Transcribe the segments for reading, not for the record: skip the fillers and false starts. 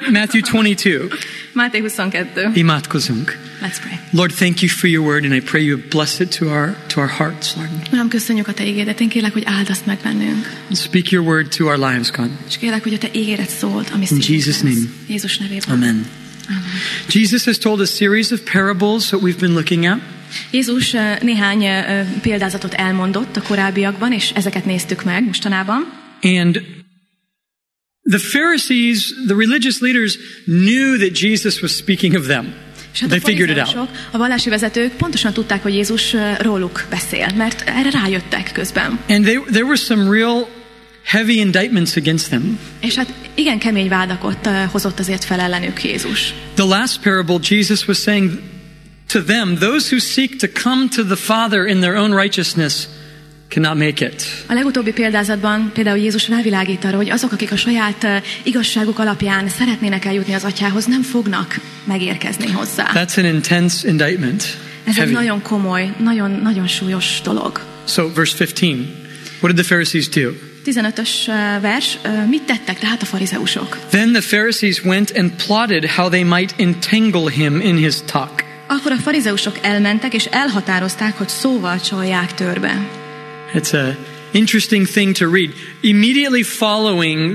Matthew 22. Máté 22. Imádkozunk. Let's pray. Lord, thank you for your word, and I pray you bless it to our hearts, Lord. Uram, köszönjük a Te igédet. Én kérlek, hogy áldasz meg bennünk. Speak your word to our lives, God. És kérlek, hogy a Te ígéret szólt, ami In Jesus' name. Jézus nevében. Amen. Amen. Jesus has told a series of parables that we've been looking at. Jézus néhány példázatot elmondott a korábbiakban, és ezeket néztük meg mostanában. And the Pharisees, the religious leaders, knew that Jesus was speaking of them. They figured it out. A vallási vezetők pontosan tudták, hogy Jézus róluk beszél, mert erre rájöttek közben. And there were some real heavy indictments against them. És hát igen kemény vádakat hozott azért fel ellenük Jézus. The last parable, Jesus was saying to them, those who seek to come to the Father in their own righteousness cannot make it. A legutóbbi példázatban például Jézus rávilágít arra, hogy azok, akik a saját igazságuk alapján szeretnének eljutni az Atyához, nem fognak megérkezni hozzá. That's an intense indictment. Ez Heavy. egy nagyon komoly, nagyon súlyos dolog. So verse 15. What did the Pharisees do? 15-ös vers, mit tettek tehát a farizeusok? Then the Pharisees went and plotted how they might entangle him in his talk. Akkor a farizeusok elmentek és elhatározták, hogy szóval csalják törbe. It's a interesting thing to read. Immediately following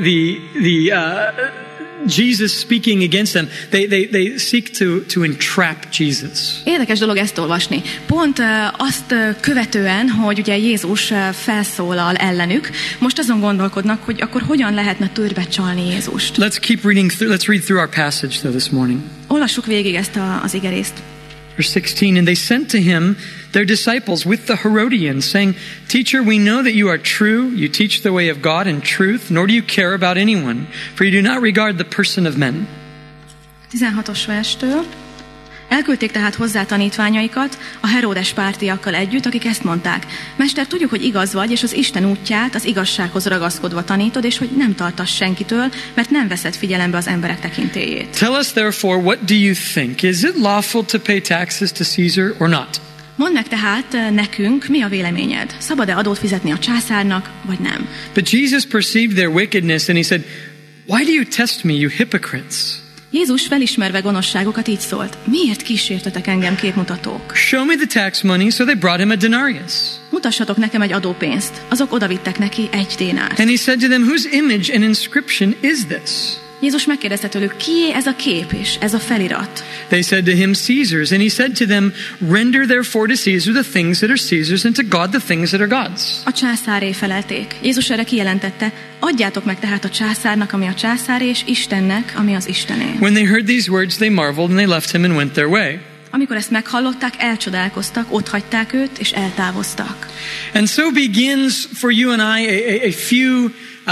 Jesus speaking against them, they seek to entrap Jesus. Érdekes dolog ezt olvasni. Pont azt követően, hogy ugye Jézus felszólal ellenük, most azon gondolkodnak, hogy akkor hogyan lehetne törbe csalni Jézust. Let's read through our passage though this morning. Olvassuk végig ezt az igerészt. Verse 16, and they sent to him their disciples with the Herodians, saying, Teacher, we know that you are true, you teach the way of God in truth, nor do you care about anyone, for you do not regard the person of men. 16-os verstől. Elküldték tehát hozzá tanítványaikat a Heródes pártiakkal együtt, akik ezt mondták. Mester, tudjuk, hogy igaz vagy, és az Isten útját az igazsághoz ragaszkodva tanítod, és hogy nem tartass senkitől, mert nem veszed figyelembe az emberek tekintélyét. Tell us therefore, what do you think? Is it lawful to pay taxes to Caesar or not? Mondd meg tehát nekünk, mi a véleményed? Szabad-e adót fizetni a császárnak, vagy nem? But Jesus perceived their wickedness, and he said, Why do you test me, you hypocrites? Jézus felismerve gonoszságokat így szólt. Miért kísértetek engem, képmutatók? Show me the tax money, so they brought him a denarius. Mutassatok nekem egy adópénzt. Azok odavittek neki egy dénárt. And he said to them, Whose image and inscription is this? Jézus megkérdezte tőlük, kié ez a kép és ez a felirat? They said to him, Caesar's. And he said to them, Render therefore to Caesar the things that are Caesar's, and to God the things that are God's. A császáré felelték. Jézus erre kijelentette, adjátok meg tehát a császárnak, ami a császáré, és Istennek, ami az Istené. When they heard these words, they marveled, and they left him and went their way. Amikor ezt meghallották, elcsodálkoztak, otthagyták őt, és eltávoztak. And so begins for you and I a few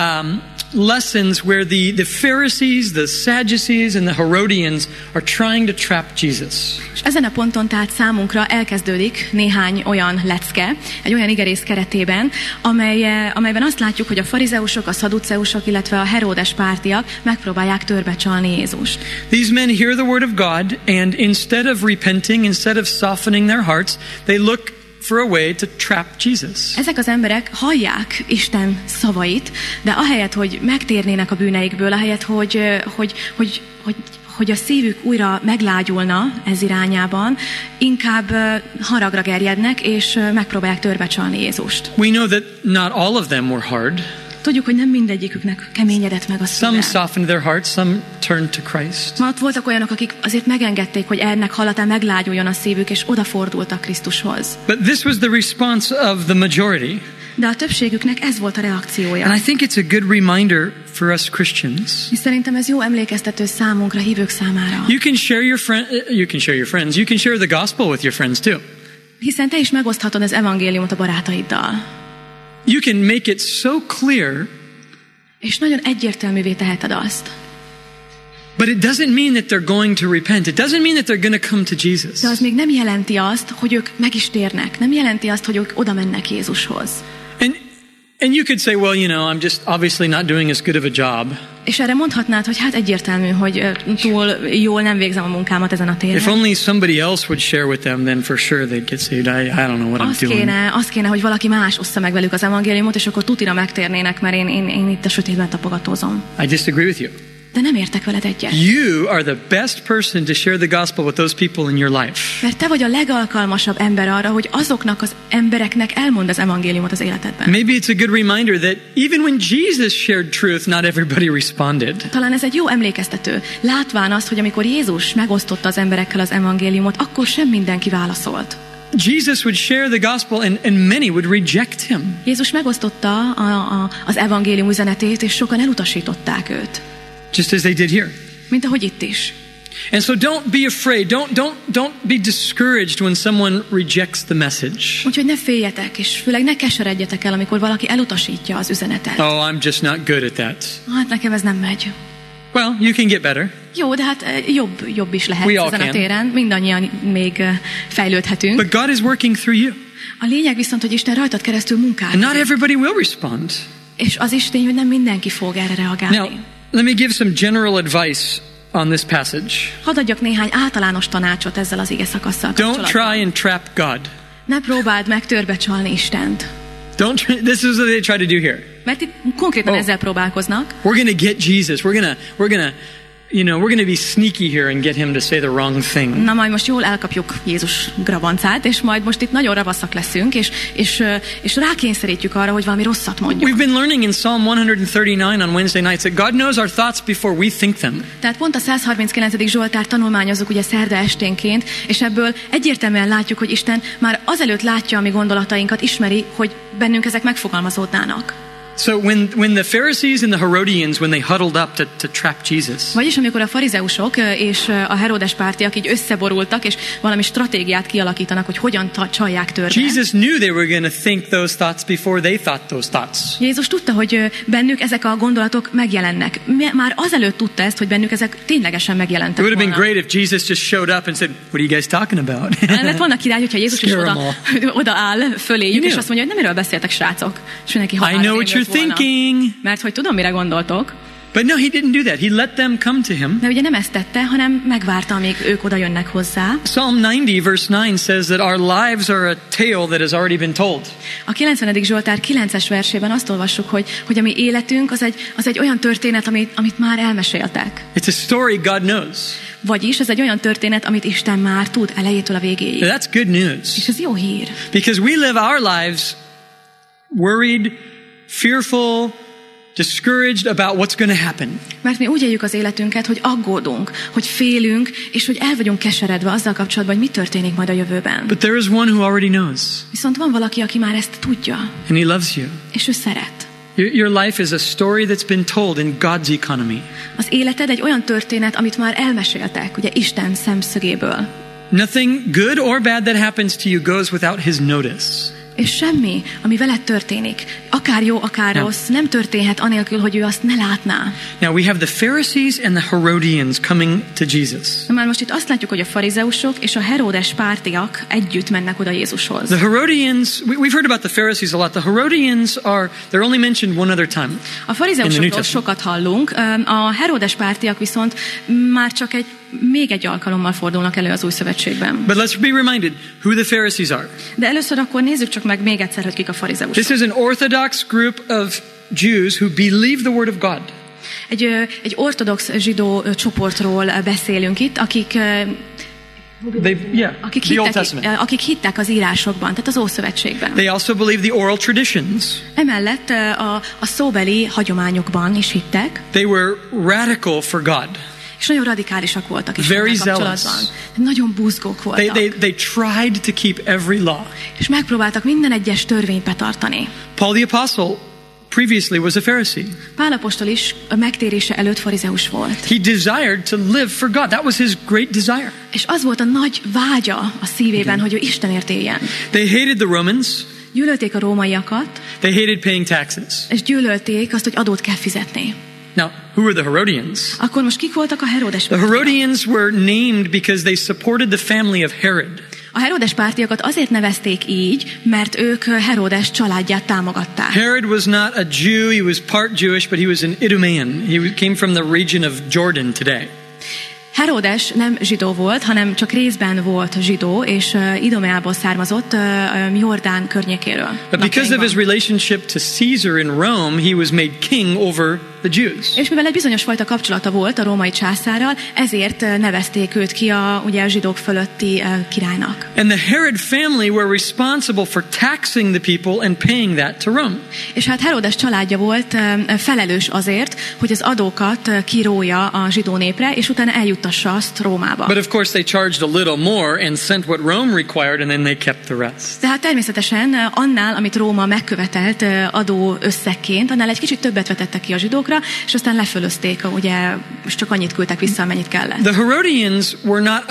lessons where the Pharisees, the Sadducees, and the Herodians are trying to trap Jesus. És ezen a ponton tehát számunkra elkezdődik néhány olyan lecke, egy olyan igerész keretében, amelyben azt látjuk, hogy a farizeusok, a szadduceusok, illetve a Heródes pártiak megpróbálják törbe csalni Jézust. These men hear the word of God, and instead of repenting, instead of softening their hearts, they look for a way to trap Jesus. Ezek az emberek hallják Isten szavait, de ahelyett, hogy megtérnének a bűneikből, ahelyett, hogy a szívük újra meglágyulna ez irányában, inkább haragra gerjednek, és megpróbálják törbe csalni Jézust. We know that not all of them were hard. Tudjuk, hogy nem mindegyiküknek keményedett meg a szíve. Some softened their hearts, some turned to Christ. Ma ott voltak olyanok, akik azért megengedték, hogy ennek hallatán meglágyuljon a szívük, és odafordultak Krisztushoz. But this was the response of the majority. De a többségüknek ez volt a reakciója. And I think it's a good reminder for us Christians. És szerintem ez jó emlékeztető számunkra, hívők számára. You can share your friends. You can share the gospel with your friends too. Hiszen te is megoszthatod az evangéliumot a barátaiddal. You can make it so clear. És nagyon egyértelművé teheted azt. But it doesn't mean that they're going to repent. It doesn't mean that they're going to come to Jesus. De az még nem jelenti azt, hogy ők meg is térnek. Nem jelenti azt, hogy ők oda mennek Jézushoz. And you could say, well, I'm just obviously not doing as good of a job. És erre mondhatnád, hogy hát egyértelmű, hogy túl jól nem végzem a munkámat ezen a téren. If only somebody else would share with them, then for sure they'd get saved. I don't know what I'm doing. Azt kéne, hogy valaki más ossza meg velük az evangéliumot, és akkor tutira megtérnének, mert én itt a sötétben tapogatózom. I disagree with you. de nem értek veled egyet. You are the best person to share the gospel with those people in your life. Mert te vagy a legalkalmasabb ember arra, hogy azoknak az embereknek elmondd az evangéliumot az életedben. Maybe it's a good reminder that even when Jesus shared truth, not everybody responded. Talán ez egy jó emlékeztető. Látván azt, hogy amikor Jézus megosztotta az emberekkel az evangéliumot, akkor sem mindenki válaszolt. Jesus would share the gospel and many would reject him. Jézus megosztotta az evangélium üzenetét, és sokan elutasították őt. Just as they did here. Mint ahogy itt is. And so don't be afraid. Don't be discouraged when someone rejects the message. Úgyhogy ne féljetek, és főleg ne keseredjetek el, amikor valaki elutasítja az üzenetet. Oh, I'm just not good at that. Hát nekem ez nem megy. Well, you can get better. Jó, de hát jobb is lehet ezen a téren. Mindannyian még fejlődhetünk. But God is working through you. A lényeg viszont, hogy Isten rajtad keresztül munkálkodik. And not everybody will respond. És az is tény, hogy nem mindenki fog erre reagálni. Now, let me give some general advice on this passage. Hadd adjak néhány általános tanácsot ezzel az ige szakasszal kapcsolatban. Don't try and trap God. Ne próbáld meg törbecsalni Istent. This is what they try to do here. Mert itt konkrétan ezzel próbálkoznak. We're going to get Jesus. We're going to be sneaky here and get him to say the wrong thing. Na majd most jól elkapjuk Jézus grabancát, és majd most itt nagyon ravaszak leszünk, és rákényszerítjük arra, hogy valami rosszat mondjuk. We've been learning in Psalm 139 on Wednesday nights that God knows our thoughts before we think them. Tehát pont a 139. Zsoltárt tanulmányozzuk ugye szerda esténként, és ebből egyértelműen látjuk, hogy Isten már azelőtt látja a mi gondolatainkat, ismeri, hogy bennünk ezek megfogalmazódnának. So when the Pharisees and the Herodians, when they huddled up to trap Jesus. Vagyis amikor a farizeusok és a Heródes pártiak így összeborultak, és valami stratégiát kialakítanak, hogy hogyan csalják törbe. Jesus knew they were going to think those thoughts before they thought those thoughts. Jézus tudta, hogy bennük ezek a gondolatok megjelennek. Már azelőtt tudta ezt, hogy bennük ezek ténylegesen megjelentek volna. It would have been great if Jesus just showed up and said, "What are you guys talking about?" Lett volna király, hogyha Jézus is odaáll föléjük, és azt mondja, hogy nem miről beszéltek, srácok. És neki thinking. Mert hogy tudom, mire gondoltok. But no, he didn't do that. He let them come to him. De ugye nem ezt tette, hanem megvárta, amíg ők oda jönnek hozzá. Psalm 90 verse 9 says that our lives are a tale that has already been told. A 90. Zsoltár 9-es versében azt olvassuk, hogy a mi életünk az egy olyan történet, amit már elmeséltek. It's a story God knows. Vagyis ez egy olyan történet, amit Isten már tud elejétől a végéig. That's good news. És ez jó hír. Because we live our lives worried, fearful, discouraged about what's going to happen. Mert mi úgy éljük az életünket, hogy aggódunk, hogy félünk, és hogy el vagyunk keseredve azzal kapcsolatban, hogy mi történik majd a jövőben. But there is one who already knows. Viszont van valaki, aki már ezt tudja. And he loves you. És ő szeret. Your life is a story that's been told in God's economy. Az életed egy olyan történet, amit már elmeséltek, ugye Isten szemszögéből. Nothing good or bad that happens to you goes without his notice. És semmi, ami veled történik, akár jó, akár rossz, nem történhet anélkül, hogy ő azt ne látná. Now we have the Pharisees and the Herodians coming to Jesus. Már most itt azt látjuk, hogy a farizeusok és a Heródes pártiak együtt mennek oda Jézushoz. The Herodians, we've heard about the Pharisees a lot. The Herodians they're only mentioned one other time. A farizeusokról sokat hallunk, a Heródes pártiak viszont már csak még egy alkalommal fordulnak elő az Új Szövetségben. But let's be reminded who the Pharisees are. De először akkor nézzük csak meg még egyszer, hogy kik a farizeusok. This is an Orthodox group of Jews who believe the word of God. Egy ortodox zsidó csoportról beszélünk itt, akik hittek az írásokban, tehát az Ószövetségben. They also believe the oral traditions. Emellett a szóbeli hagyományokban is hittek. They were radical for God. És nagyon radikálisak voltak Istennel kapcsolatban. Nagyon buzgók voltak. They tried to keep every law. És megpróbáltak minden egyes törvényt betartani. Paul the Apostle previously was a Pharisee. Pál apostol is a megtérése előtt farizeus volt. He desired to live for God. That was his great desire. És az volt a nagy vágya a szívében, hogy ő Istenért éljen. They hated the Romans. Gyűlölték a rómaiakat. They hated paying taxes. És gyűlölték azt, hogy adót kell fizetni. Now, who were the Herodians? Akkor most kik voltak a Heródes pártiak? The Herodians were named because they supported the family of Herod. A Heródes pártiakat azért nevezték így, mert ők Heródes családját támogatták. Herod was not a Jew, he was part Jewish, but he was an Idumean. He came from the region of Jordan today. Heródes nem zsidó volt, hanem csak részben volt zsidó, és Idumeából származott, Jordán környékéről. But because of his relationship to Caesar in Rome, he was made king over the Jews. És mivel egy bizonyos fajta kapcsolata volt a római császárral, ezért nevezték őt ki ugye a zsidók fölötti királynak. And the Herod family were responsible for taxing the people and paying that to Rome. És hát Heródes családja volt felelős azért, hogy az adókat kirója a zsidó népre, és utána eljuttassa azt Rómába. But of course they charged a little more and sent what Rome required, and then they kept the rest. Tehát természetesen annál, amit Róma megkövetelt adó összegként, annál egy kicsit többet vetettek ki a zsidókra, és aztán lefölözték, ugye, és csak annyit küldtek vissza, amennyit kellett. The Herodians were not...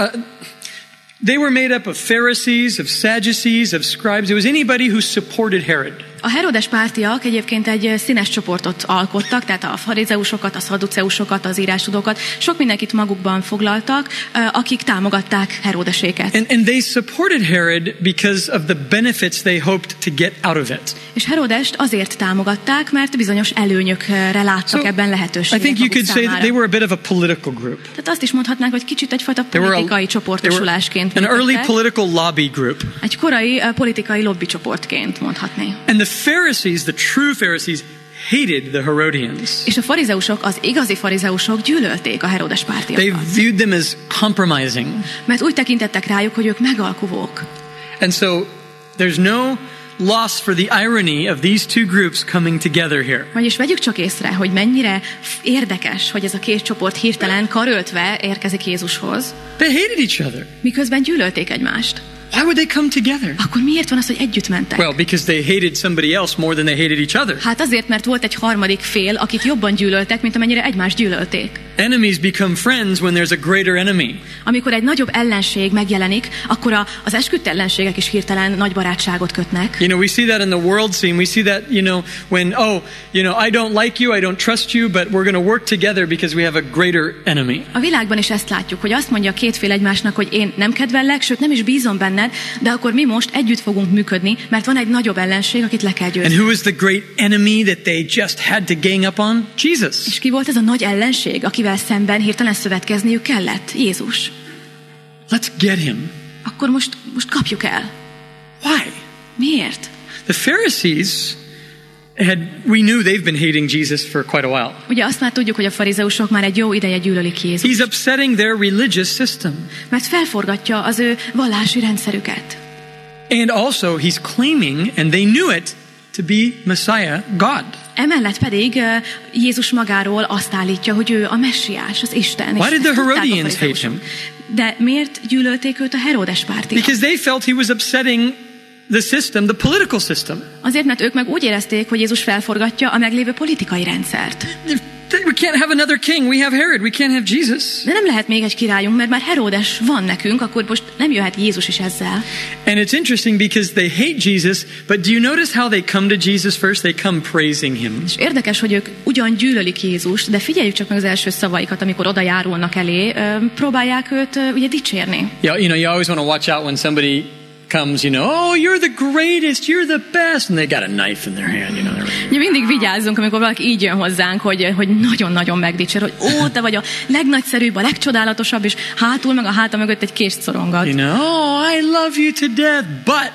They were made up of Pharisees, of Sadducees, of scribes. It was anybody who supported Herod. A Herodes pártiak egyébként egy színes csoportot alkottak, tehát a farizeusokat, a szadduceusokat, az írástudókat, sok mindenkit magukban foglaltak, akik támogatták Herodeséket. And they supported Herod because of the benefits they hoped to get out of it. És Herodest azért támogatták, mert bizonyos előnyökre láttak ebben lehetőséget. I think you could say that they were a bit of a political group. Tehát azt is mondhatnánk, hogy kicsit egyfajta politikai csoportosulásként. An early political lobby group. Egy korai politikai lobbycsoportként mondhatni. And the Pharisees, the true Pharisees, hated the Herodians. És a farizeusok, az igazi farizeusok gyűlölték a Herodes pártiakat. They viewed them as compromising. Mert úgy tekintettek rájuk, hogy ők megalkuvók. And so there's no loss for the irony of these two groups coming together here. Vagyis vegyük csak észre, hogy mennyire érdekes, hogy ez a két csoport hirtelen karöltve érkezik Jézushoz. They hated each other. Miközben gyűlölték egymást. Why would they come together? Akkor miért van az, hogy együtt mentek? Well, because they hated somebody else more than they hated each other. Hát azért, mert volt egy harmadik fél, akit jobban gyűlöltek, mint amennyire egymást gyűlölték. Enemies become friends when there's a greater enemy. Amikor egy nagyobb ellenség megjelenik, akkor az esküdt ellenségek is hirtelen nagy barátságot kötnek. You know, we see that in the world scene. We see that, when, I don't like you, I don't trust you, but we're going to work together because we have a greater enemy. A világban is ezt látjuk, hogy azt mondja két fél egymásnak, hogy én nem kedvellek, sőt nem is bízom benned, de akkor mi most együtt fogunk működni, mert van egy nagyobb ellenség, akit le kell győzni. And who is the great enemy that they just had to gang up on? Jesus. És ki volt ez a nagy ellenség, akivel szemben hirtelen szövetkezniük kellett? Jézus. Let's get him. Akkor most kapjuk el. Why? Miért? The Pharisees we knew they've been hating Jesus for quite a while. Ugye azt már tudjuk, hogy a farizeusok már egy jó ideje gyűlölik Jézust. He's upsetting their religious system. Mert felforgatja az ő vallási rendszerüket. And also he's claiming, and they knew it, to be Messiah, God. Emellett pedig Jézus magáról azt állítja, hogy ő a messiás, az Isten. Why did the Herodians hate him? De miért gyűlölték őt a Herodes pártiak? Because they felt he was upsetting the system, the political system. Azért, mert ők meg úgy érezték, hogy Jézus felforgatja a meglévő politikai rendszert. We can't have another king. We have Herod. We can't have Jesus. De nem lehet még egy királyunk, mert már Herodes van nekünk, akkor most nem jöhet Jézus is ezzel. And it's interesting because they hate Jesus, but do you notice how they come to Jesus first? They come praising him. És érdekes, hogy ők ugyan gyűlölik Jézust, de figyeljük csak meg az első szavaikat, amikor oda járulnak elé, próbálják őt ugye dicsérni. Yeah, you always want to watch out when somebody comes, oh, you're the greatest, you're the best, and they got a knife in their hand, Mindig vigyázzunk, amikor valaki így jön hozzánk, hogy nagyon-nagyon megdicsér, hogy te vagy a legnagyszerűbb, a legcsodálatosabb, és hátul meg a háta mögött egy kést szorongat. I love you to death, but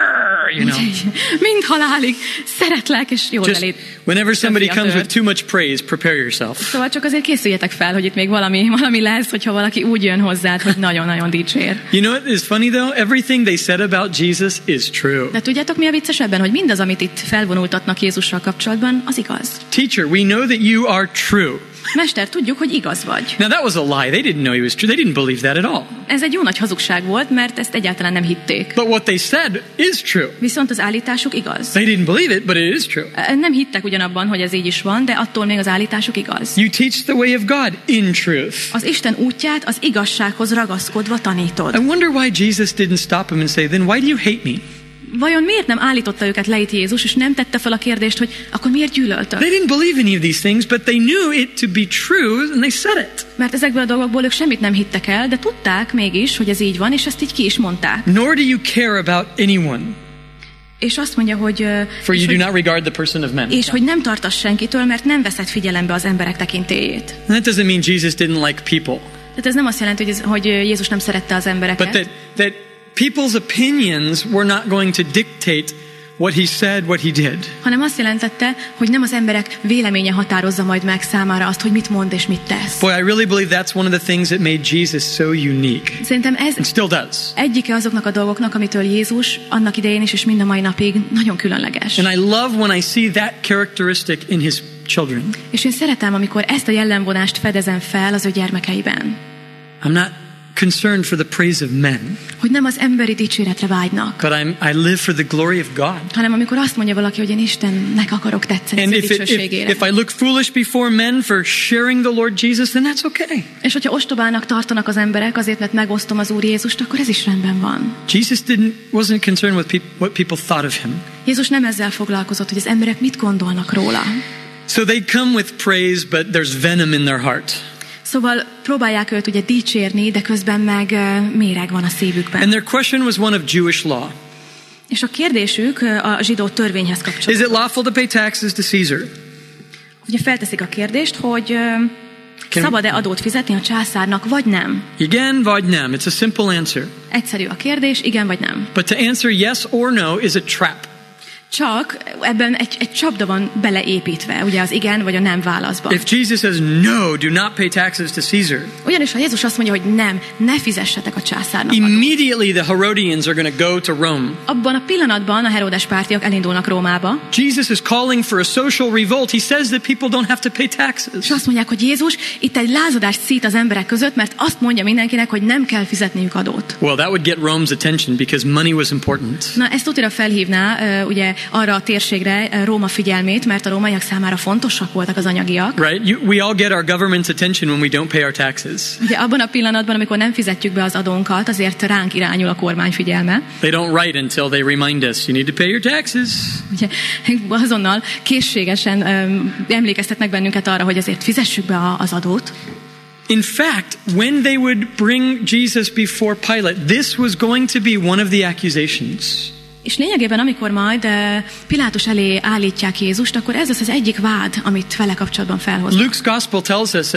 mind halálig szeretlek, és jól belét. Whenever somebody comes with too much praise, prepare yourself. Szóval csak azért készüljetek fel, hogy itt még valami lesz, hogyha valaki úgy jön hozzád, hogy nagyon-nagyon dicsér. You know what is funny though? Everything they said about Jesus is true. De tudjátok, mi a vicces ebben, hogy mindaz, amit itt felvonultatnak Jézussal kapcsolatban, az igaz. Teacher, we know that you are true. Mester, tudjuk, hogy igaz vagy. Now that was a lie. They didn't know he was true. They didn't believe that at all. Ez egy jó nagy hazugság volt, mert ezt egyáltalán nem hitték. But what they said is true. Viszont az állításuk igaz. They didn't believe it, but it is true. Nem hittek ugyanabban, hogy ez így is van, de attól még az állításuk igaz. You teach the way of God in truth. Az Isten útját az igazsághoz ragaszkodva tanítod. I wonder why Jesus didn't stop him and say, then why do you hate me? Vajon miért nem állította őket le itt Jézus, és nem tette fel a kérdést, hogy akkor miért gyűlöltök? They didn't believe any of these things, but they knew it to be true, and they said it. Mert ezekből a dolgokból ők semmit nem hittek el, de tudták mégis, hogy ez így van, és ezt így ki is mondták. Nor do you care about anyone. És azt mondja, hogy for you do not regard the person of men. És hogy nem tartass senkitől, mert nem veszed figyelembe az emberek tekintélyét. And that doesn't mean Jesus didn't like people. Tehát ez nem azt jelenti, hogy Jézus nem szerette az embereket. But that people's opinions were not going to dictate what he said, what he did. Hanem azt jelentette, hogy nem az emberek véleménye határozza majd meg számára azt, hogy mit mond és mit tesz. Boy, I really believe that's one of the things that made Jesus so unique. Szerintem ez And still does. egyike azoknak a dolgoknak, amitől Jézus annak idején is és mind a mai napig nagyon különleges. And I love when I see that characteristic in his children. És én szeretem, amikor ezt a jellemvonást fedezem fel az ő gyermekeiben. I'm not concerned for the praise of men, Hogy nem az emberi dicséretre vágynak, but I live for the glory of God. hanem amikor azt mondja valaki, hogy én Istennek akarok tetszeni And az ő dicsőségére. if I look foolish before men for sharing the Lord Jesus, then that's okay. És hogyha ostobának tartanak az emberek azért, mert megosztom az Úr Jézust, akkor ez is rendben van. Jesus wasn't concerned with what people thought of him. Jézus nem ezzel foglalkozott, hogy az emberek mit gondolnak róla. So they come with praise, but there's venom in their heart. Szóval próbálják őt ugye dicsérni, de közben meg méreg van a szívükben. And their question was one of Jewish law. És a kérdésük a zsidó törvényhez Is kapcsolódott. it lawful to pay taxes to Caesar? Ugye felteszik a kérdést, hogy szabad-e adót fizetni a császárnak, vagy nem? Igen vagy nem. It's a simple answer. Egyszerű a kérdés, igen vagy nem. But to answer yes or no is a trap. Csak ebben egy csapda van beleépítve, ugye az igen vagy a nem válaszban. If Jesus says no, do not pay taxes to Caesar, Ugyanis ha Jézus azt mondja, hogy nem, ne fizessetek a császárnak adót. immediately the Herodians are going to go to Rome. Abban a pillanatban a Heródes pártiak elindulnak Rómába, Jesus is calling for a social revolt. He says that people don't have to pay taxes. és azt mondják, hogy Jézus itt egy lázadást szít az emberek között, mert azt mondja mindenkinek, hogy nem kell fizetniük adót. Well, that would get Rome's attention because money was important. Na, ezt tutira felhívná ugye arra a térségre Róma figyelmét, mert a rómaiak számára fontosak voltak az anyagiak. Right? We all get our government's attention when we don't pay our taxes. Ugye abban a pillanatban, amikor nem fizetjük be az adónkat, azért ránk irányul a kormány figyelme. They don't write until they remind us, you need to pay your taxes. Ugye azonnal készségesen emlékeztetnek bennünket arra, hogy azért fizessük be az adót. In fact, when they would bring Jesus before Pilate, this was going to be one of the accusations. És lényegében, amikor majd Pilátus elé állítják Jézust, akkor ez az egyik vád, amit vele kapcsolatban felhoznak. Luke's gospel tells us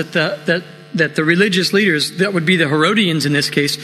that the religious leaders, that would be the Herodians in this case,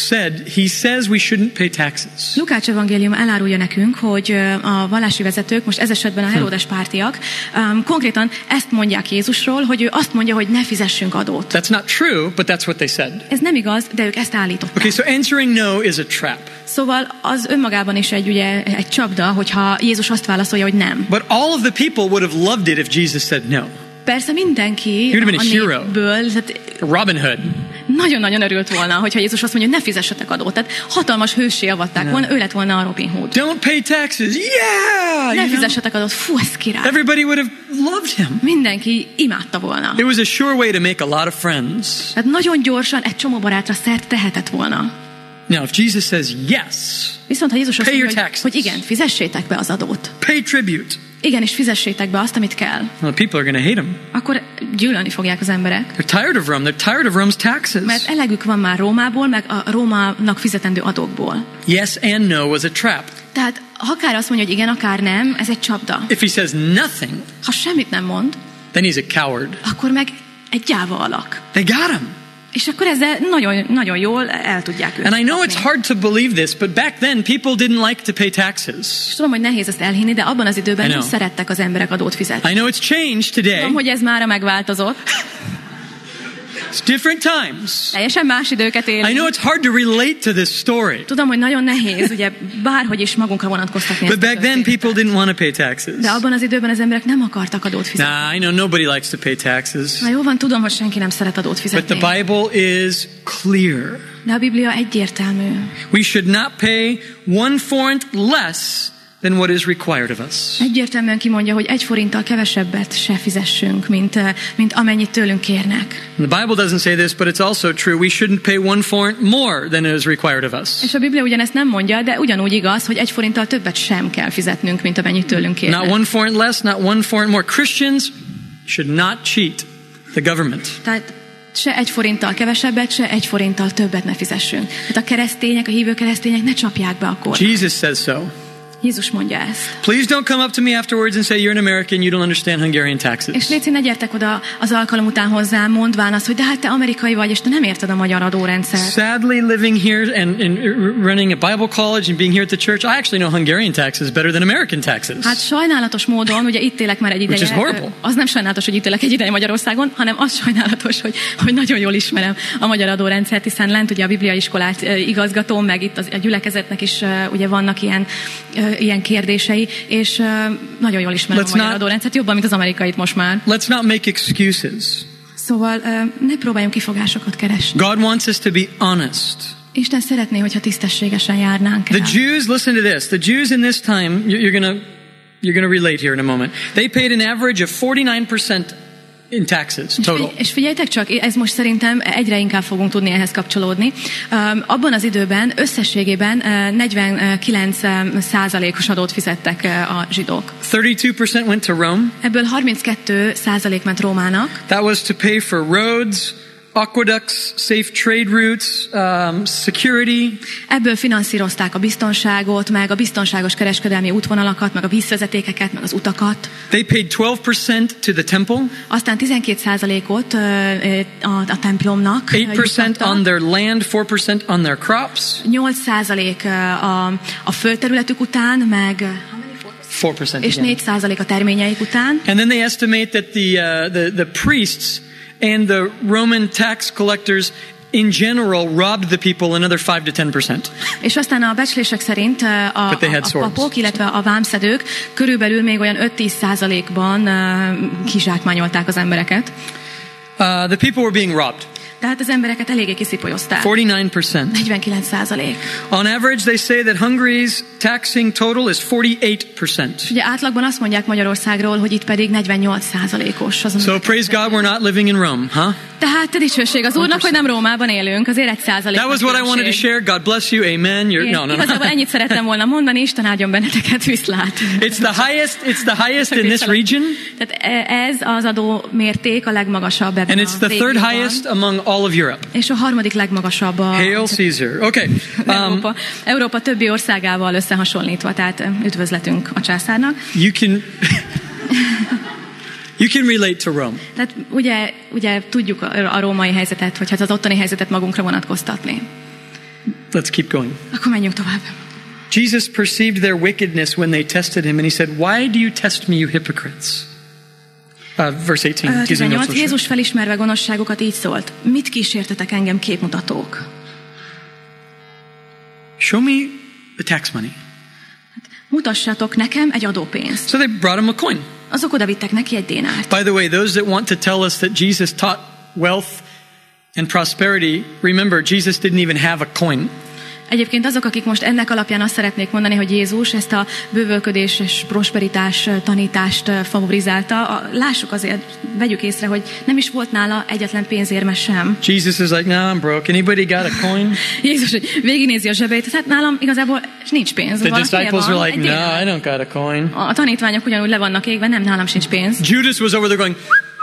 he says we shouldn't pay taxes. Lukács evangélium elárulja nekünk, hogy a vallási vezetők, most ez esetben a Heródes pártiak, konkrétan ezt mondják Jézusról, hogy ő azt mondja, hogy ne fizessünk adót. That's not true, but that's what they said. Ez nem igaz, de ők ezt állították. Okay, so answering no is a trap. Szóval az önmagában is egy csapda, hogyha Jézus azt válaszolja, hogy nem. But all of the people would have loved it if Jesus said no. Persze mindenki He would have been a a hero. népből Robin Hood. nagyon-nagyon örült volna, hogyha Jézus azt mondja, hogy ne fizessetek adót. Tehát hatalmas hőssé avatták volna, ő lett volna a Robin Hood. Don't pay taxes. Yeah! Ne fizessetek adót, fú, ez király. Everybody would have loved him. Mindenki imádta volna. It was a sure way to make a lot of friends. Tehát nagyon gyorsan egy csomó barátra szert tehetett volna. Now, if Jesus says yes, Viszont ha Jézus azt Pay your mondja, taxes. hogy igen, fizessétek be az adót. pay tribute, Igen, és fizessétek be azt, amit kell. well, people are going to hate him. Akkor gyűlölni fogják az emberek. They're tired of Rome. They're tired of Rome's taxes. Mert elegük van már Rómából, meg a Rómának fizetendő adókból. Yes and no was a trap. Tehát akár azt mondja, hogy igen, akár nem, ez egy csapda. If he says nothing, Ha semmit nem mond, then he's a coward. akkor meg egy gyáva alak. They got him. És akkor ezzel nagyon, nagyon jól el tudják őt And I know kapni. it's hard to believe this, but back then people didn't like to pay taxes. És tudom, hogy nehéz ezt elhinni, de abban az időben I nem know. szerettek az emberek adót fizetni. I know it's changed today. Tudom, hogy ez mára megváltozott. It's different times. Teljesen más időket I élünk. know it's hard to relate to this story. Tudom, hogy nagyon nehéz, ugye bárhogy is magunkra vonatkoztatni But ezt a back then történetet. people didn't want to pay taxes. De abban az időben az emberek nem akartak adót fizetni. Nah, I know nobody likes to pay taxes. Na jó van, tudom, hogy senki nem szeret adót But fizetni. the Bible is clear. De a Biblia egyértelmű. We should not pay 1 forint less than what is required of us. Egyértelműen kimondja, hogy 1 forinttal kevesebbet se fizessünk, mint amennyit tőlünk kérnek. The Bible doesn't say this, but it's also true. We shouldn't pay 1 forint more than is required of us. És a Biblia ugyanezt nem mondja, de ugyanúgy igaz, hogy 1 forinttal többet sem kell fizetnünk, mint amennyit tőlünk kérnek. Not 1 forint less, not 1 forint more. Christians should not cheat the government. Tehát se 1 forinttal kevesebbet, se 1 forinttal többet ne fizessünk. Tehát a keresztények, a hívő keresztények ne csapják be a kormányt. Jesus says so. Jézus mondja ezt. Please don't come up to me afterwards and say you're an American, you don't understand Hungarian taxes. És légy ne gyertek oda az alkalom után hozzám, mondván azt, hogy de hát te amerikai vagy, és te nem érted a magyar adórendszert. Sadly, living here and running a Bible college and being here at the church, I actually know Hungarian taxes better than American taxes. Hát sajnálatos módon, ugye itt élek már egy ideje. Az nem sajnálatos, hogy itt élek egy ideje Magyarországon, hanem az sajnálatos, hogy nagyon jól ismerem a magyar adórendszert, hiszen lent ugye a bibliaiskolát igazgatom, meg itt a gyülekezetnek is ugye vannak ilyen kérdései, és nagyon jól ismerem a magyar adórendszert, jobban, mint az amerikait most már. Let's not make excuses. Szóval ne próbáljunk kifogásokat keresni. God wants us to be honest. Isten szeretné, hogyha tisztességesen járnánk el. The Jews, listen to this. The Jews in this time, you're gonna relate here in a moment. They paid an average of 49% in taxes total. És figyeljetek csak, ez most szerintem egyre inkább fogunk tudni ehhez kapcsolódni. Abban az időben összességében 49%-os adót fizettek a zsidók. 32% went to Rome. Ebből 32% ment Rómának. That was to pay for roads, aqueducts, safe trade routes, security. Ebből finanszírozták a biztonságot, meg a biztonságos kereskedelmi útvonalakat, meg a vízvezetékeket, meg az utakat. They paid 12% to the temple. Aztán 12%-ot a templomnak. 8% on their land, 4% on their crops. 8% a földterületük után, meg 4%. És 4% a terményeik után. And then they estimate that the priests and the Roman tax collectors in general robbed the people another 5 to 10%. És aztán a becslések szerint a papok, illetve a vámszedők körülbelül még olyan 5-10%-ban kizsákmányolták az embereket. The people were being robbed. Tehát az embereket eléggé kiszipolyozták. 49%. 49%. On average, they say that Hungary's taxing total is 48%. Ugye átlagban azt mondják Magyarországról, hogy itt pedig 48%-os. So praise God, we're not living in Rome, huh? Tehát dicsőség az Úrnak, hogy nem Rómában élünk, azért 1%. That was what I wanted to share. God bless you. Amen. No. Igazából ennyit szerettem volna mondani, Isten áldjon benneteket, viszlát. It's the highest in this region. Tehát ez az adó mérték a legmagasabb ebben a régióban. And it's the third highest among all of Europe. És a harmadik legmagasabb Hail Caesar. Okay. Európa többi országával összehasonlítva, tehát üdvözletünk a császárnak. You can relate to Rome. Tehát ugye tudjuk a római helyzetet, vagy hát az ottani helyzetet magunkra vonatkoztatni. Let's keep going. Akkor menjünk tovább. Jesus perceived their wickedness when they tested him, and he said, "Why do you test me, you hypocrites?" Verse 18. Jézus felismerve gonoszságokat így szólt: Mit kísértetek engem, képmutatók? Show me the tax money. Mutassatok nekem egy adópénzt. So they brought him a coin. Azok oda vittek neki egy dénárt. By the way, those that want to tell us that Jesus taught wealth and prosperity, remember, Jesus didn't even have a coin. Egyébként azok, akik most ennek alapján azt szeretnék mondani, hogy Jézus ezt a bővölködés és prosperitás tanítást favorizálta, lássuk azért, vegyük észre, hogy nem is volt nála egyetlen pénzérme sem. Jesus is like, no, I'm broke. Anybody got a coin? Jézus végignézi a zsebeit, hát nálam igazából nincs pénz. The disciples were like, no, I don't got a coin. A tanítványok ugyanúgy le vannak égve, nem, nálam sincs pénz. Judas was over there going...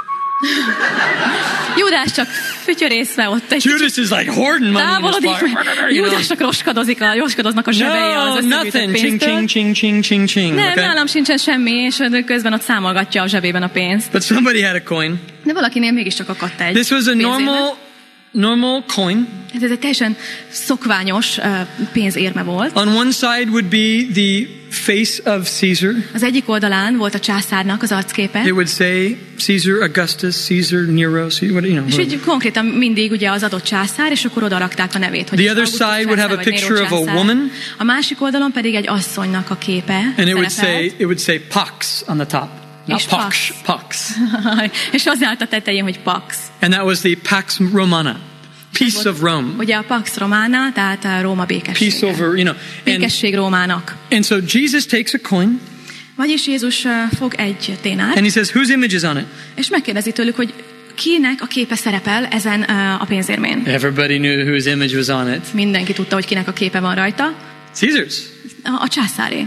Júdás csak fütyörészve ott egy Judas is like hoarding money. Júdás csak roskadoznak a zsebei az összegyűjtött pénztől. Nem, nálam sincsen semmi, és közben ott számolgatja a zsebében a pénzt. But somebody had a coin. De valakinél mégiscsak akadt egy. This was a normal coin. Ez egy teljesen szokványos pénzérme volt. On one side would be the face of Caesar. Az egyik oldalán volt a császárnak az arcképe. It would say Caesar Augustus, Caesar Nero, És úgy konkrétan mindig ugye az adott császár, és akkor oda rakták a nevét. Hogy the other side would have a picture of a woman. A másik oldalon pedig egy asszonynak a képe. And it would say Pax on the top. Not Pax. És az állt a tetején, hogy Pax. And that was the Pax Romana. Peace of Rome. Ugye a Pax Romana, tehát a Róma békessége. Peace over, békesség Rómának. And so Jesus takes a coin. Vagyis Jézus fog egy dénárt. And he says, whose image is on it? És megkérdezi tőlük, hogy kinek a képe szerepel ezen a pénzérmén. Everybody knew whose image was on it. Mindenki tudta, hogy kinek a képe van rajta. Caesar's. A császáré.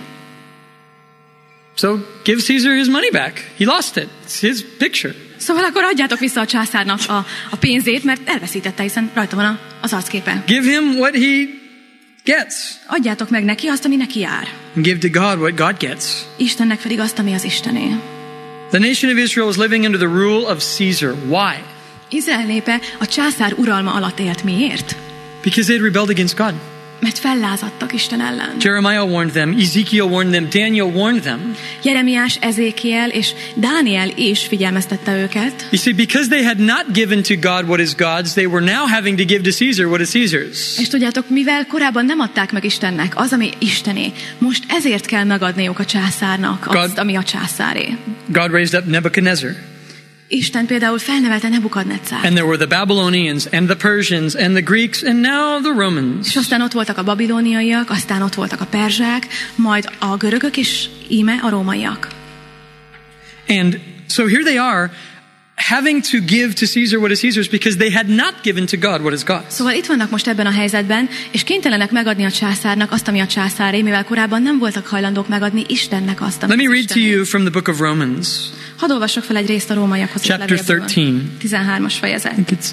So give Caesar his money back. He lost it. It's his picture. Szóval akkor adjátok vissza a császárnak a pénzét, mert elveszítette, hiszen rajta van az arcképe. Give him what he gets. Adjátok meg neki azt, ami neki jár. And give to God what God gets. Istennek pedig azt, ami az Istené. The nation of Israel was living under the rule of Caesar. Why? Izrael népe a császár uralma alatt élt. Miért? Because they had rebelled against God. Mert fellázadtak Isten ellen. Jeremiah warned them, Ezekiel warned them, Daniel warned them. Jeremiás, Ezékiel és Dániel is figyelmeztette őket. You see, because they had not given to God what is God's, they were now having to give to Caesar what is Caesar's. És tudjátok, mivel korábban nem adták meg Istennek az, ami Istené, most ezért kell megadniuk a császárnak azt, ami a császáré. God raised up Nebuchadnezzar. Isten például felnevelte Nebukadnezzart. And there were the Babylonians and the Persians and the Greeks and now the Romans. És aztán ott voltak a babiloniaiak, aztán ott voltak a perzsák, majd a görögök és íme a rómaiak. And so here they are, having to give to Caesar what is Caesar's because they had not given to God what is God's. Szóval itt vannak most ebben a helyzetben, és kénytelenek megadni a császárnak azt, ami a császáré, mivel korábban nem voltak hajlandók megadni Istennek azt, ami Let me az read to Istené. you from the book of Romans. Hadd olvassak fel egy részt a rómaiakhoz. Chapter 13. 13-as fejezet.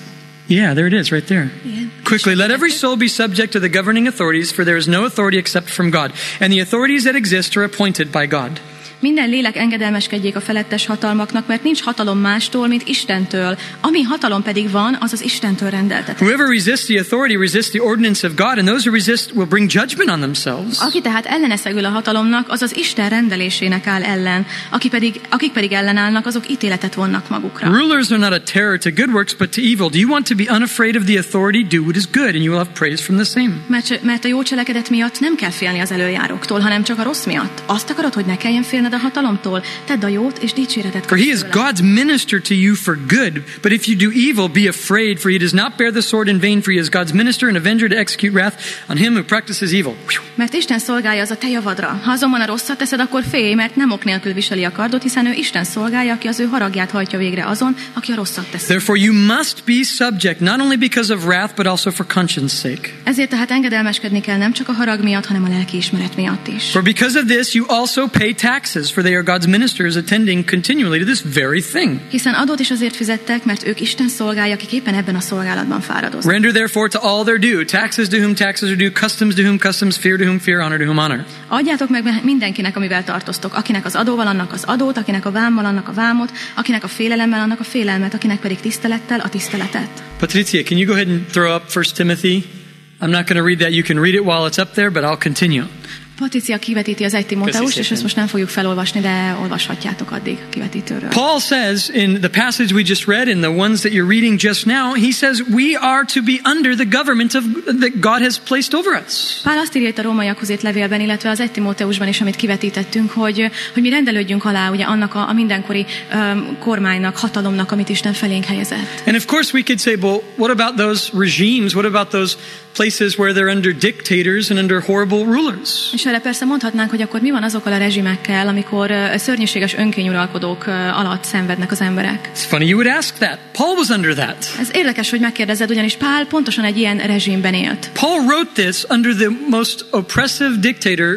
Yeah, there it is, right there. Igen. Quickly, let every soul be subject to the governing authorities, for there is no authority except from God, and the authorities that exist are appointed by God. Minden lélek engedelmeskedjék a felettes hatalmaknak, mert nincs hatalom mástól, mint Istentől. Ami hatalom pedig van, az az Istentől rendeltetett. Whoever resists the authority resists the ordinance of God, and those who resist will bring judgment on themselves. Aki tehát elleneszegül a hatalomnak, az az Isten rendelésének áll ellen. Akik pedig ellenállnak, azok ítéletet vonnak magukra. Rulers are not a terror to good works, but to evil. Do you want to be unafraid of the authority? Do what is good, and you will have praise from the same. Mert a jó cselekedet miatt nem kell félni az elöljáróktól, hanem csak a rossz miatt. Azt akarod, hogy ne kelljen félned a hatalomtól? Tedd a jót, és dicséretet For he is God's minister to you for good, but if you do evil, be afraid, for he does not bear the sword in vain, for he is God's minister and avenger to execute wrath on him who practices evil. Mert Isten szolgálja az a te javadra. Ha azonban a rosszat teszed, akkor félj, mert nem ok nélkül viseli a kardot, hiszen ő Isten szolgálja, aki az ő haragját hajtja végre azon, aki a rosszat teszi. Therefore you must be subject, not only because of wrath, but also for conscience sake. Ezért tehát engedelmeskedni kell nem csak a harag miatt, hanem a lelkiismeret miatt is. For because of this you also pay taxes, for they are God's ministers attending continually to this very thing. Hiszen adót is azért fizettek, mert ők Isten szolgálja, akik éppen ebben a szolgálatban fáradoznak. Render therefore to all their due, taxes to whom taxes are due, customs to whom customs, fear to whom fear, honor to whom honor. Adjátok meg mindenkinek, amivel tartoztok. Akinek az adóval, annak az adót, akinek a vámmal, annak a vámot, akinek a félelemmel, annak a félelmet, akinek pedig tisztelettel, a tiszteletet. Patricia, can you go ahead and throw up 1 Timothy? I'm not going to read that. You can read it while it's up there, but I'll continue. Patricia kivetíti az 1 Timóteust, és ezt most nem fogjuk felolvasni, de olvashatjátok addig a kivetítőről. Paul says in the passage we just read, in the ones that you're reading just now, he says we are to be under the government that God has placed over us. Pál azt írja itt a rómaiakhoz írt levélben, illetve az 1 Timóteusban is, amit kivetítettünk, hogy mi rendelődjünk alá ugye annak a mindenkori kormánynak, hatalomnak, amit Isten felénk helyezett. And of course we could say, well, what about those regimes? What about those places where they're under dictators and under horrible rulers? És erre persze mondhatnánk, hogy akkor mi van azokkal a rezsimekkel, amikor szörnyűséges önkényuralkodók alatt szenvednek az emberek. It's funny you would ask that. Paul was under that. Ez érdekes, hogy megkérdezed, ugyanis Pál pontosan egy ilyen rezsimben élt. Paul wrote this under the most oppressive dictator.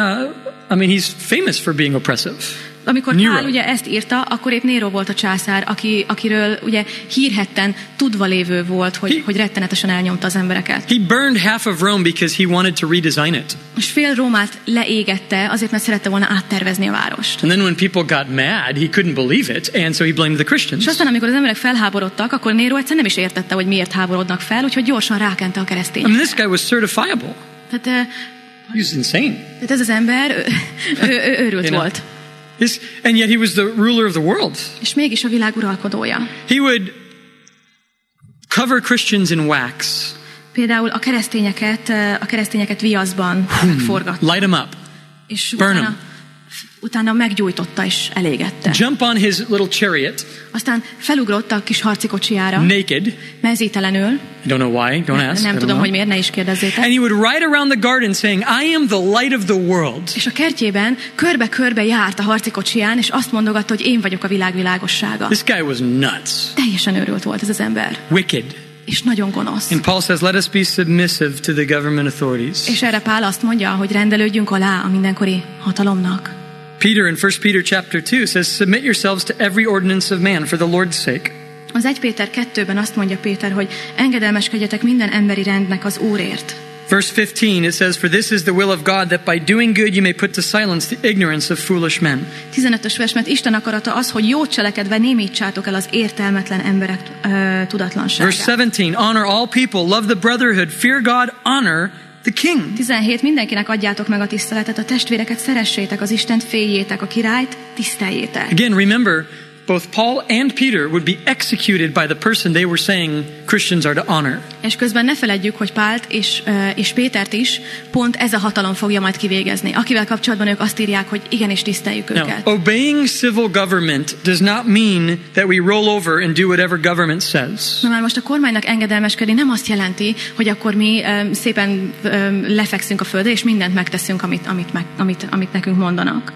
I mean, he's famous for being oppressive. Amikor Nero. Pál ugye ezt írta, akkor épp Nero volt a császár, akiről ugye hírhedten tudva lévő volt, hogy rettenetesen elnyomta az embereket. He burned half of Rome because he wanted to redesign it. És fél Rómát leégette, azért mert szerette volna áttervezni a várost. And then when people got mad, he couldn't believe it, and so he blamed the Christians. És aztán, amikor az emberek felháborodtak, akkor Nero egyszer nem is értette, hogy miért háborodnak fel, úgyhogy gyorsan rákente a I keresztényeket. mean, this guy was certifiable. Tehát He was insane. ez az ember, ő őrült volt. And yet he was the ruler of the world. És mégis a világ uralkodója. He would cover Christians in wax. Például a keresztényeket viaszban forgatta. Light them up. És Burn utána meggyújtotta és elégette. Jump on his little chariot. Aztán felugrott a kis harci kocsijára. Naked. Mezítelenül. I don't know why. Don't ask. Nem tudom, hogy miért, ne is kérdezzétek. And he would ride around the garden saying, I am the light of the world. És a kertjében körbe-körbe járt a harci kocsiján, és azt mondogatta, hogy én vagyok a világ világossága. This guy was nuts. Teljesen őrült volt ez az ember. Wicked. És nagyon gonosz. And Paul says, let us be submissive to the government authorities. És erre Pál azt mondja, hogy rendelődjünk alá a mindenkori hatalomnak. Peter in 1 Peter chapter 2 says, submit yourselves to every ordinance of man for the Lord's sake. Az 1 Péter 2-ben azt mondja Péter, hogy engedelmeskedjetek minden emberi rendnek az Úrért. Verse 15, it says, "For this is the will of God, that by doing good you may put to silence the ignorance of foolish men." 15-ös vers, mert Isten akarata az, hogy jót cselekedve némítsátok el az értelmetlen emberek tudatlanságát. Verse 17, "Honor all people, love the brotherhood, fear God, honor the king." 17, mindenkinek adjátok meg a tiszteletet, a testvéreket szeressétek, az Istent féljétek, a királyt tiszteljétek. Again, remember, both Paul and Peter would be executed by the person they were saying Christians are to honor. És közben ne feledjük, hogy Pált és Pétert is pont ez a hatalom fogja majd kivégezni, akivel kapcsolatban ők azt írják, hogy igenis tiszteljük őket. Now, obeying civil government does not mean that we roll over and do whatever government says. Na már most a kormánynak engedelmeskedni nem azt jelenti, hogy akkor mi szépen lefekszünk a földre, és mindent megteszünk, amit nekünk mondanak.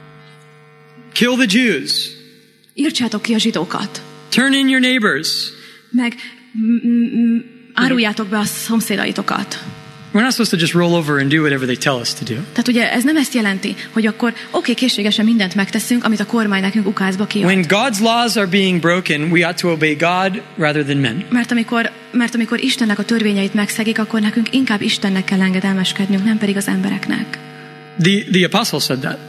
Kill the Jews. Írtsátok ki a zsidókat. Turn in your neighbors. Meg áruljátok be a szomszédaitokat. We're not supposed to just roll over and do whatever they tell us to do. Tehát ugye ez nem ezt jelenti, hogy akkor készségesen mindent megteszünk, amit a kormány nekünk ukázba kiad. When God's laws are being broken, we ought to obey God rather than men. Mert amikor Istennek a törvényeit megszegik, akkor nekünk inkább Istennek kell engedelmeskednünk, nem pedig az embereknek. The apostle said that.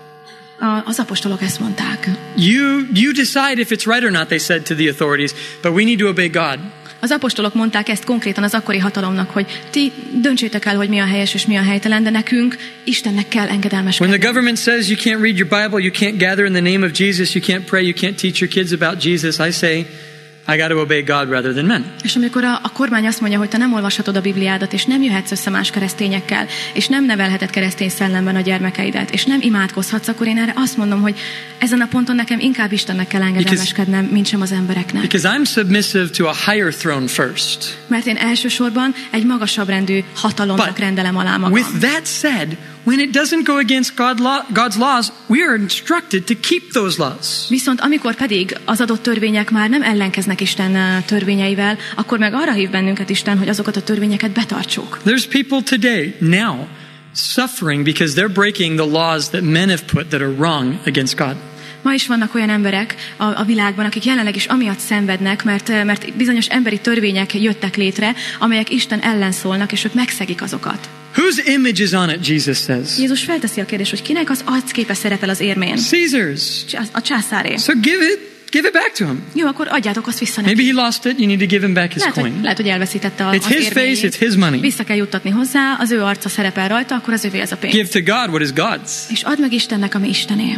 Az apostolok ezt mondták. You decide if it's right or not, they said to the authorities, but we need to obey God. Az apostolok mondták ezt konkrétan az akkori hatalomnak, hogy ti döntsétek el, hogy mi a helyes és mi a helytelen, de nekünk Istennek kell engedelmeskedni. When the government says you can't read your Bible, you can't gather in the name of Jesus, you can't pray, you can't teach your kids about Jesus, I say, I got to obey God rather than men. És amikor a kormány azt mondja, hogy te nem olvashatod a Bibliádat, és nem jöhetsz össze más keresztényekkel, és nem nevelheted keresztény szellemben a gyermekeidet, és nem imádkozhatsz, akkor én erre azt mondom, hogy ezen a ponton nekem inkább Istennek kell engedelmeskednem, mint sem az embereknek. Because I'm submissive to a higher throne first. Mert én elsősorban egy magasabb rendű hatalomnak rendelem alá magam. With that said, when it doesn't go against God's laws, we are instructed to keep those laws. Viszont amikor pedig az adott törvények már nem ellenkeznek Isten törvényeivel, akkor meg arra hív bennünket Isten, hogy azokat a törvényeket betartsuk. There's people today, now, suffering because they're breaking the laws that men have put that are wrong against God. Ma is vannak olyan emberek a világban, akik jelenleg is amiatt szenvednek, mert bizonyos emberi törvények jöttek létre, amelyek Isten ellen szólnak, és ők megszegik azokat. Whose image is on it, Jesus says? Jézus felteszi a kérdést, hogy kinek az arcképe szerepel az érmén? Caesar's. A császáré. So give it back to him. Jó, akkor adjátok azt vissza neki. Maybe he lost it, you need to give him back his coin. Lehet, hogy elveszítette az It's his érményét. face, it's his money. Vissza kell juttatni hozzá, az ő arca szerepel rajta, akkor az övé ez a pénz. Give to God what is God's. És add meg Istennek, ami Istené.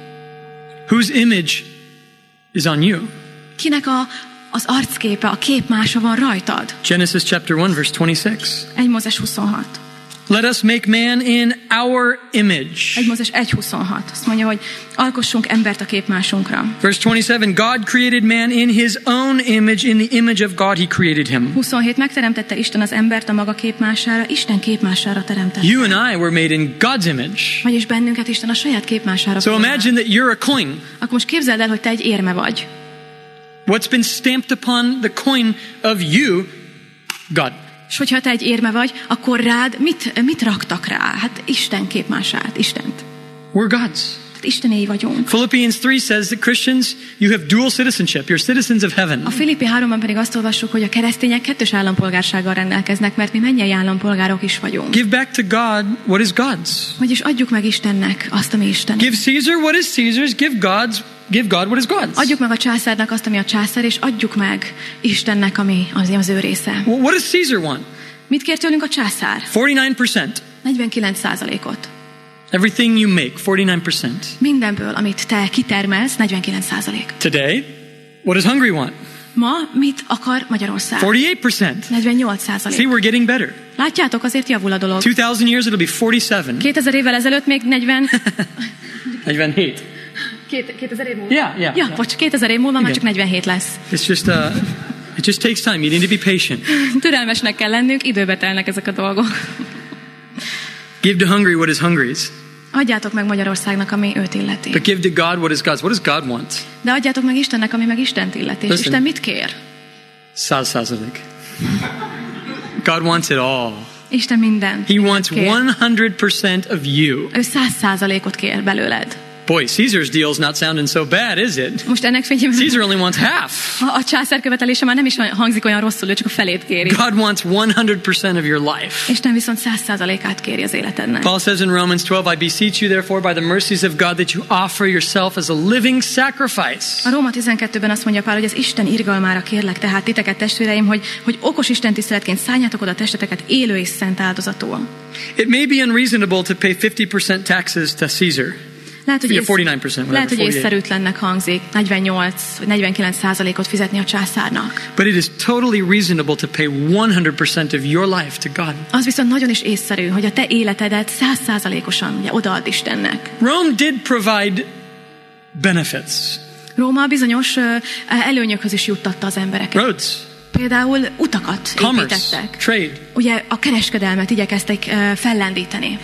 Whose image is on you? Kinek az arcképe, a képmása van rajtad? Genesis chapter 1 verse 26. 1 Mózes 26. Let us make man in our image. 1 Mózes 1:26. Azt mondja, hogy alkossunk embert a képmásunkra. Verse 27, God created man in his own image, in the image of God he created him. 27, megteremtette Isten az embert a maga képmására, Isten képmására teremtette. You and I were made in God's image. Vagyis bennünket Isten a saját képmására So formált. imagine that you're a coin. Akkor most képzeld el, hogy te egy érme vagy. What's been stamped upon the coin of you? God. És hogyha te egy érme vagy, akkor rád mit raktak rá? Hát Isten képmását, Istent. We're God's. Istenéi vagyunk. Philippians 3 says that Christians, you have dual citizenship. You're citizens of heaven. A Filippi 3-ban pedig azt olvassuk, hogy a keresztények kettős állampolgársággal rendelkeznek, mert mi mennyei állampolgárok is vagyunk. Give back to God what is God's. Vagyis adjuk meg Istennek azt, ami Istennek. Give Caesar what is Caesar's. Give God what is God's. Adjuk meg a császárnak azt, ami a császár, és adjuk meg Istennek, ami az ő része. What does Caesar want? Mit kér tőlünk a császár? 49%. 49%-ot. Everything you make, 49%. Mindenből, amit te kitermelsz, 49%. Today, what does Hungary want? Ma mit akar Magyarország? 48%. 48%. See, we're getting better. Látjátok, azért javul a dolog. 2,000 years, it'll be 47. 2000 évvel ezelőtt még 40... 47. 2000 év múlva? Yeah. Ja, bocs, 2000 év múlva már csak 47 lesz. It's just, it just takes time. You need to be patient. Türelmesnek kell lennünk, időbe telnek ezek a dolgok. Give to Hungary what is Hungary's. Adjátok meg Magyarországnak, ami őt illeti. But give to God what is God's. What does God want? De adjátok meg Istennek, ami meg Istent illeti. És Isten mit kér? 100%. God wants it all. Isten minden. He wants 100% of you. Ő 100%-ot kér belőled. Boy, Caesar's deal's not sounding so bad, is it? Most ennek fényében Caesar only wants half. a császár követelése már nem is hangzik olyan rosszul, ő csak a felét kéri. God wants 100% of your life. Isten viszont 100%-át kéri az életednek. Paul says in Romans 12, I beseech you therefore by the mercies of God that you offer yourself as a living sacrifice. A Róma 12-ben azt mondja Pál, hogy az Isten irgalmára kérlek tehát titeket, testvéreim, hogy okos Isten tiszteletként szálljátok oda testeteket élő és szent áldozatul. It may be unreasonable to pay 50% taxes to Caesar. Lehet, hogy 49%, lehet, hogy észszerűtlennek hangzik 48 vagy 49%-ot fizetni a császárnak. But it is totally reasonable to pay 100% of your life to God. Az viszont nagyon is észszerű, hogy a te életedet 100%-osan ugye odaadd Istennek. Rome did provide benefits. Róma bizonyos előnyökhöz is juttatta az embereket. Roads, Például utakat commerce, építettek. trade, Ugye a kereskedelmet igyekeztek fellendíteni.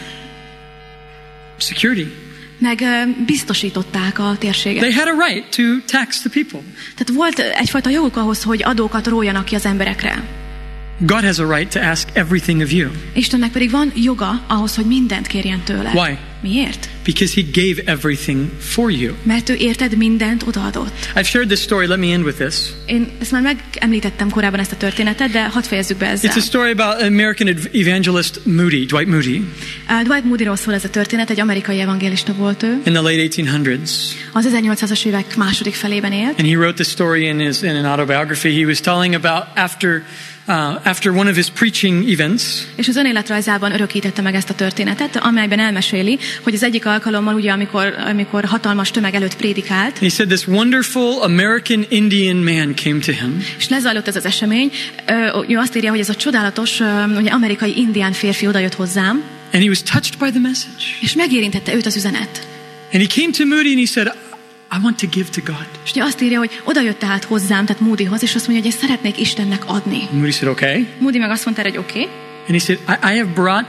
security. Meg biztosították a térséget. They had a right to tax the people. Tehát volt egyfajta joguk ahhoz, hogy adókat rójanak ki az emberekre. God has a right to ask everything of you. Istennek pedig van joga ahhoz, hogy mindent kérjen tőle. Why? Miért? Because he gave everything for you. Mert ő érted mindent odaadott. I've shared this story. Let me end with this. Én ezt már megemlítettem korábban ezt a történetet, de hadd fejezzük be ezzel. It's a story about American evangelist Moody, Dwight Moody, Dwight Moodyról szól ez a történet, egy amerikai evangélista volt ő. in the late 1800s. Az 1800-as évek második felében élt. And he wrote this story in an autobiography. He was telling about after one of his preaching events. És az önéletrajzában örökítette meg ezt a történetet, amelyben elmeséli, hogy az egyik alkalommal, ugye, amikor hatalmas tömeg előtt prédikált, He said this wonderful American Indian man came to him. és lezajlott ez az esemény, ő azt írja, hogy ez a csodálatos ugye, amerikai indián férfi odajött hozzám, And he was touched by the message. és megérintette őt az üzenet. And he came to Moody and he said, I want to give to God. És ugye azt írja, hogy odajött tehát hozzám, tehát Moodyhoz, és azt mondja, hogy én szeretnék Istennek adni. And Moody said, okay. Moody meg azt mondta erre, hogy oké. And he said, I have brought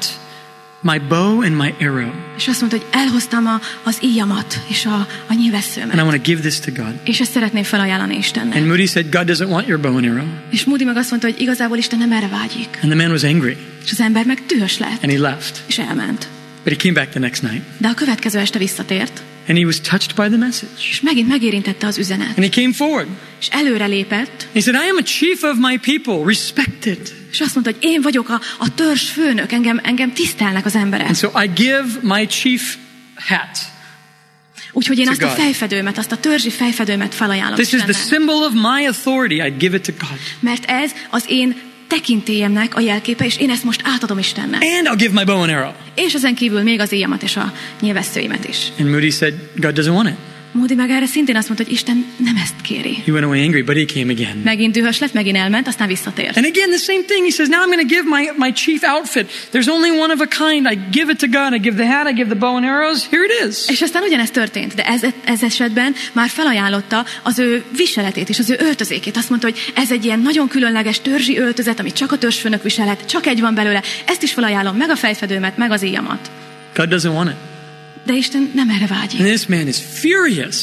my bow and my arrow. És azt mondta, hogy elhoztam az íjamat és a And I nyilvesszőmet. want to give this to God. És ezt szeretném felajánlani Istennek. And Moody said, God doesn't want your bow and arrow. És Moody meg azt mondta, hogy igazából Isten nem erre vágyik. And the man was angry. És az ember meg dühös lett, And he left. és elment. But he came back the next night. De a következő este visszatért, And he was touched by the message. és megint megérintette az üzenet. And he came forward. És előre lépett, He said, I am a chief of my people, respected. és azt mondta, hogy én vagyok a törzs főnök, engem tisztelnek az emberek. And so I give my chief hat. Úgyhogy én to azt a God. fejfedőmet, azt a törzsi fejfedőmet felajánlom This is the Istennek. symbol of my authority. I give it to God. Mert ez az én tekintélyemnek a jelképe, és én ezt most átadom Istennek. And I'll give my bow and arrow. És ezen kívül még az íjamat és a nyilvesszőimet is. And Moody said, God doesn't want it. Moody meg erre szintén azt mondta, hogy Isten nem ezt kéri. He went away angry, but he came again. Megint dühös lett, megint elment, aztán visszatért. And again, the same thing. He says, now I'm going to give my chief outfit. There's only one of a kind. I give it to God. I give the hat. I give the bow and arrows. Here it is. És aztán ugyanezt történt, de ez esetben már felajánlotta az ő viseletét és az ő öltözékét. Azt mondta, hogy ez egy ilyen nagyon különleges törzsi öltözet, amit csak a törzsfőnök viselhet, csak egy van belőle. Ezt is felajánlom, meg a fejfedőmet, meg az íjamat. God doesn't want it. De Isten nem erre vágyik. And this man is furious.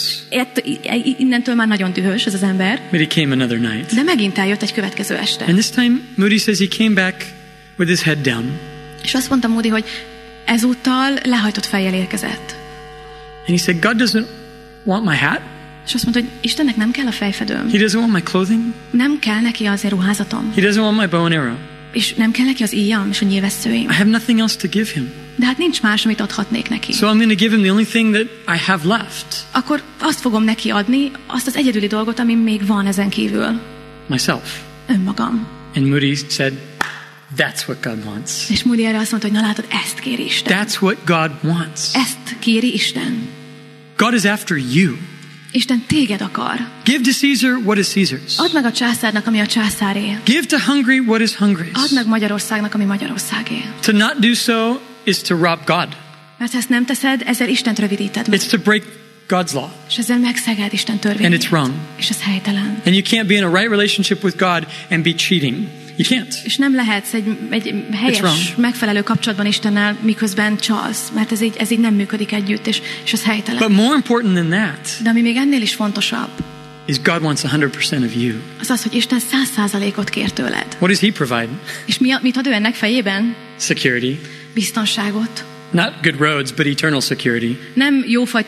Innentől már nagyon dühös ez az ember, But he came another night. de megint eljött egy következő este. And this time, Moody says he came back with his head down. És azt mondta Moody, hogy ezúttal lehajtott fejjel érkezett. And he said, God doesn't want my hat. És azt mondta, hogy Istennek nem kell a fejfedőm. He doesn't want my clothing. Nem kell neki az én ruházatom. He doesn't want my bow and arrow. És nem kell neki az íjam és a nyilvesszőim. I have nothing else to give him. De hát nincs más, amit adhatnék neki. So I'm going to give him the only thing that I have left. Akkor azt fogom neki adni, azt az egyedüli dolgot, ami még van ezen kívül. Myself. Önmagam. And Moody said, that's what God wants. És Moody erre azt mondta, hogy na látod, ezt kéri Isten. That's what God wants. Ezt kéri Isten. God is after you. Isten téged akar. Give to Caesar what is Caesar's. Add meg a császárnak, ami a császáré. Give to Hungary what is Hungary's. Add meg Magyarországnak, ami Magyarországé. To not do so is to rob God. Mert ha ezt nem teszed, ezzel Istent rövidíted meg. It's to break God's law. És ezzel megszeged Isten And törvényét. it's wrong. És ez helytelen. And you can't be in a right relationship with God and be cheating. You can't. És nem lehetsz egy helyes, megfelelő kapcsolatban Istennel, miközben csalsz, mert ez így nem működik együtt, és ez helytelen. But more important than that De ami még ennél is fontosabb, is God wants 100% of you. az az, hogy Isten 100%-ot kér tőled. What does he provide? És mit ad ő ennek fejében? Security. Biztonságot. Not good roads, but eternal security. Nem jófajta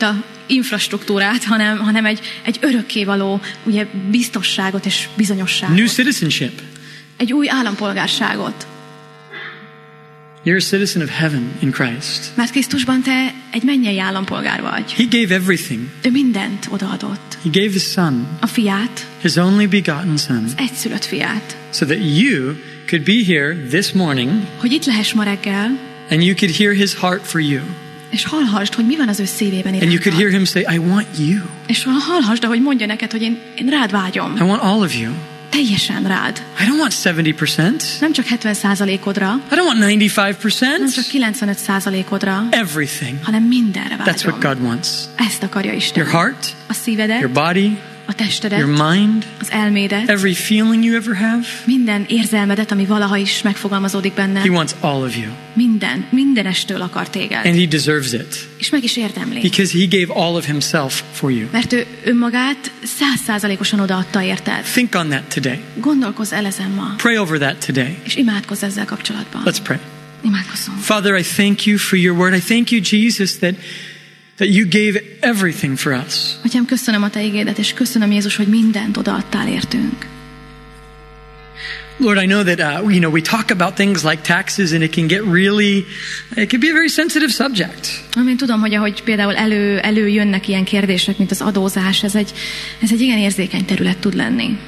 infrastruktúrát, hanem egy örökkévaló ugye, biztosságot és bizonyosságot. New citizenship. Egy új állampolgárságot. You're a citizen of heaven in Christ. Mert Krisztusban te egy mennyei állampolgár vagy. He gave everything. Ő mindent odaadott. He gave his son, A fiát, his only begotten son, az egyszülött fiát. so that you could be here this morning Hogy itt lehess ma reggel, and you could hear his heart for you. és hallhassd, hogy mi van az ő szívében And you could hear irántad. him say, I want you. És hallhassd, ahogy mondja neked, hogy én rád vágyom. I want all of you. Teljesen rád. I don't want 70%. Nem csak 70%-odra, I don't want nem 95%. csak 95%-odra, Everything. hanem mindenre That's what vágyom. God wants. Ezt akarja Isten. Your heart, A szívedet, your body, a testedet, your mind, az elmédet, every feeling you ever have. minden érzelmedet, ami valaha is megfogalmazódik He benne. wants all of you. Mindenestől akar téged. And he deserves it És meg is érdemli. because he gave all of himself for you. Mert ő önmagát 100%-osan odaadta érted. Think on that today. Gondolkozz el ezen ma, Pray over that today. és imádkozz ezzel kapcsolatban. Let's pray. Imádkozzunk. Father, I thank you for your word. I thank you, Jesus, that you gave everything for us. Atyám, köszönöm a te igédet, és köszönöm, Jézus, hogy mindent odaadtál értünk. Lord, I know that we talk about things like taxes, and it can be a very sensitive subject. Én tudom, hogy ahogy például előjönnek ilyen kérdések, mint az adózás, ez egy igen érzékeny terület tud lenni.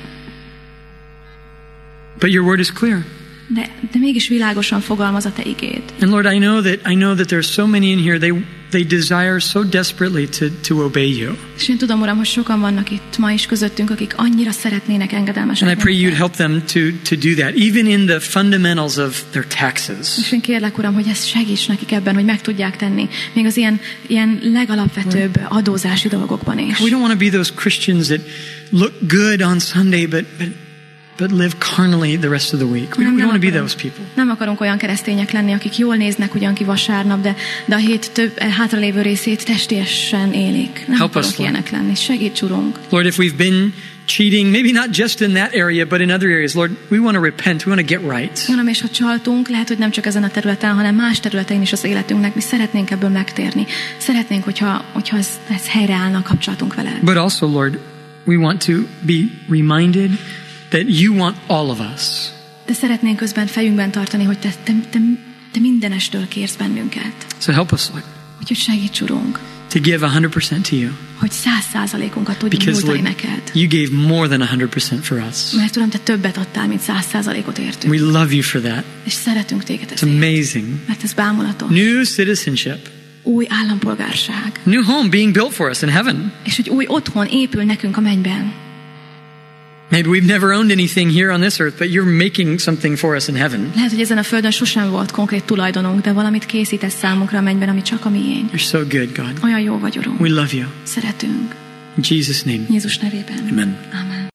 But your word is clear. De mégis világosan fogalmaz a te igéd. And Lord, I know that there are so many in here, they desire so desperately to obey you. És én tudom, Uram, hogy sokan vannak itt ma is közöttünk, akik annyira szeretnének engedelmesek. And I pray you'd help them to do that, even in the fundamentals of their taxes. És én kérlek, Uram, hogy ezt segíts nekik ebben, hogy meg tudják tenni, még az ilyen legalapvetőbb adózási dolgokban is. We don't want to be those Christians that look good on Sunday, but live carnally the rest of the week. We don't want to be those people. Nem akarunk olyan keresztények lenni, akik jól néznek ugyan ki vasárnap, de a hét hátralévő részét testélyesen élik. Nem akarunk ilyenek lenni. Segíts, Urunk. Lord, if we've been cheating, maybe not just in that area, but in other areas, Lord, we want to repent. We want to get right. Uram, és ha csaltunk, lehet, hogy nem csak ezen a területen, hanem más területein is az életünknek, mi szeretnénk ebből megtérni. Szeretnénk, hogyha ez helyreállna a kapcsolatunk veled. But also, Lord, we want to be reminded that you want all of us. De szeretnénk közben fejünkben tartani, hogy te mindenestől kérsz bennünket. So help us, Lord. Úgyhogy segíts, Urunk, to give 100% to you. hogy 100%-unkat tudjuk Because nyújtani Lord, neked. you gave more than 100% for us. Mert Uram, te többet adtál, mint 100%-ot értünk. We love you for that. És szeretünk téged It's ezért. amazing. Mert ez bámulatos. New citizenship. Új állampolgárság. New home being built for us in heaven. És hogy új otthon épül nekünk a mennyben. Maybe we've never owned anything here on this earth, but you're making something for us in heaven. Lehet, hogy ezen a földön sosem volt konkrét tulajdonunk, de valamit készítesz számunkra a mennyben, ami csak a miénk. You're so good, God. Olyan jó vagy, Urunk. We love you. Szeretünk. In Jesus' name. Jézus nevében. Amen. Amen.